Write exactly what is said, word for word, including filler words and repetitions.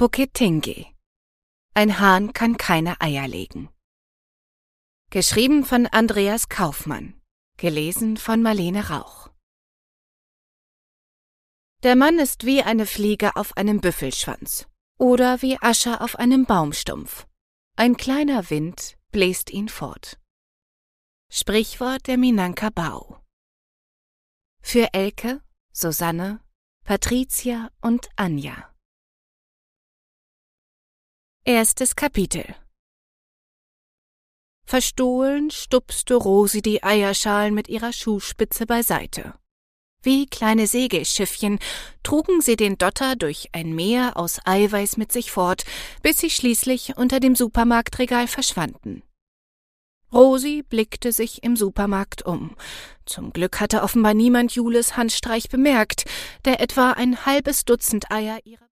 Puketingi. Ein Hahn kann keine Eier legen. Geschrieben von Andreas Kaufmann. Gelesen von Marlene Rauch. Der Mann ist wie eine Fliege auf einem Büffelschwanz oder wie Asche auf einem Baumstumpf. Ein kleiner Wind bläst ihn fort. Sprichwort der Minangkabau. Für Elke, Susanne, Patricia und Anja. Erstes Kapitel. Verstohlen stupste Rosi die Eierschalen mit ihrer Schuhspitze beiseite. Wie kleine Segelschiffchen trugen sie den Dotter durch ein Meer aus Eiweiß mit sich fort, bis sie schließlich unter dem Supermarktregal verschwanden. Rosi blickte sich im Supermarkt um. Zum Glück hatte offenbar niemand Jules Handstreich bemerkt, der etwa ein halbes Dutzend Eier ihrer